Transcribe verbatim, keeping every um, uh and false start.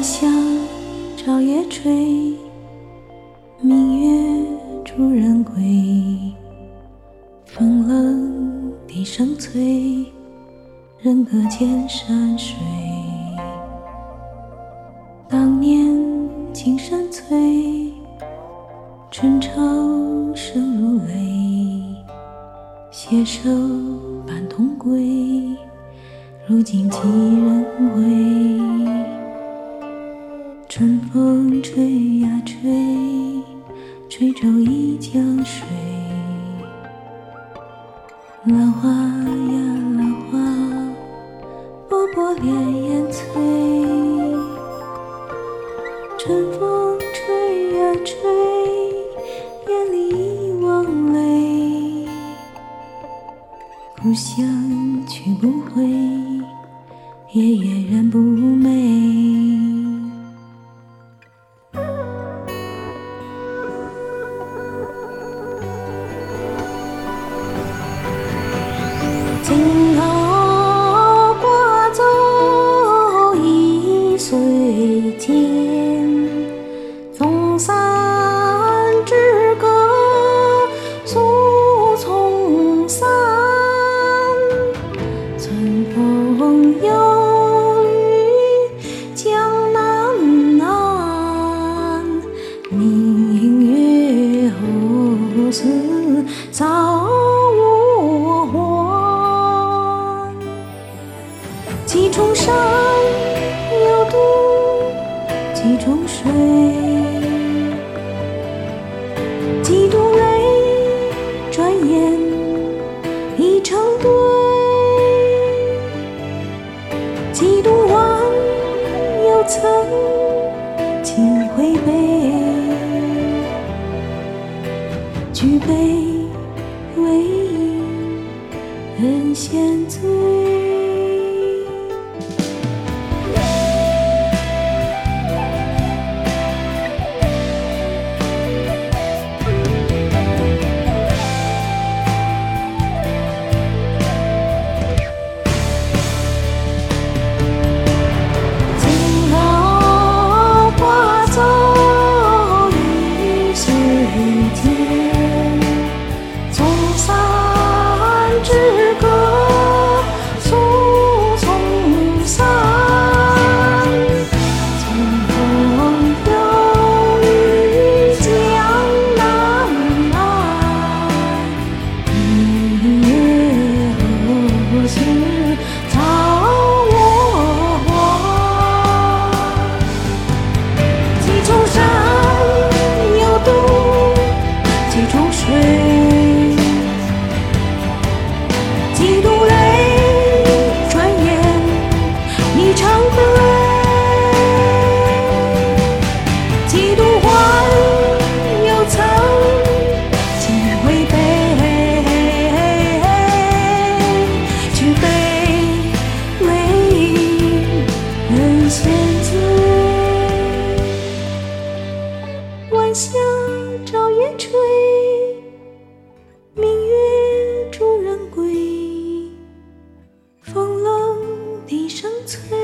下朝夜吹，明月逐人归。风冷笛声催，人隔千山水。当年情深翠，春潮生如泪。携手伴同归，如今几人归？春风吹呀吹，吹皱一江水。兰花呀兰花，波波潋滟翠。春风吹呀吹，眼里一汪泪。故乡去不回，夜夜人不寐。今后挂走一岁间，纵山之隔宿丛山。春风又绿江南岸，明月何时照我还？几重山有渡几重水，几度泪转眼已成堆。几度弯又曾几回杯，举杯为饮人闲醉。晚霞朝夜吹，明月逐人归。风冷笛声催，